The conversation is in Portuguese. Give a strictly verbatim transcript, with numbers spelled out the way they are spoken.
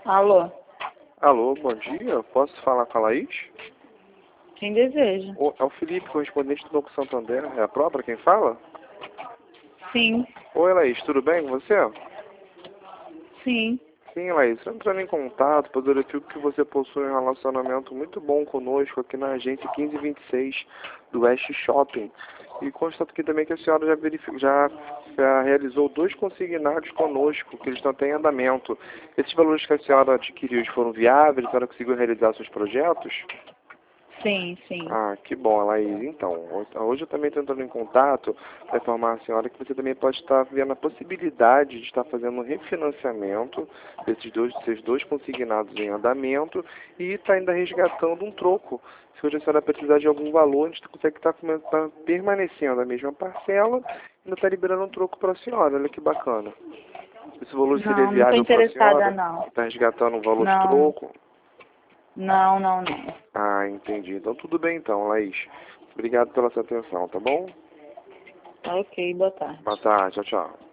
Alô, Alô, bom dia. Posso falar com a Laís? quem deseja? O- É o Felipe, correspondente do Banco Santander. É a própria quem fala? Sim, Oi, Laís, tudo bem com você? sim. Sim, Laís, estou entrando em contato, pois eu verifico que você possui um relacionamento muito bom conosco aqui na agência quinze vinte e seis do West Shopping. E constato aqui também que a senhora já, verificou, já, já realizou dois consignados conosco, que eles estão até em andamento. Esses valores que a senhora adquiriu eles foram viáveis? A senhora conseguiu realizar seus projetos? Sim, sim. Ah, que bom, Laís. Então, hoje eu também estou entrando em contato para informar a senhora que você também pode estar vendo a possibilidade de estar fazendo um refinanciamento desses dois, desses dois consignados em andamento e está ainda resgatando um troco. Se hoje a senhora precisar de algum valor, a gente consegue estar tá permanecendo a mesma parcela e ainda está liberando um troco para a senhora. Olha que bacana. Esse valor seria Não, não estou viável para a interessada senhora? não. Está resgatando um valor de Não, troco? não, não, não. Ah, entendi. Então tudo bem então, Laís. Obrigado pela sua atenção, tá bom? Ok, boa tarde. Boa tarde, tchau, tchau.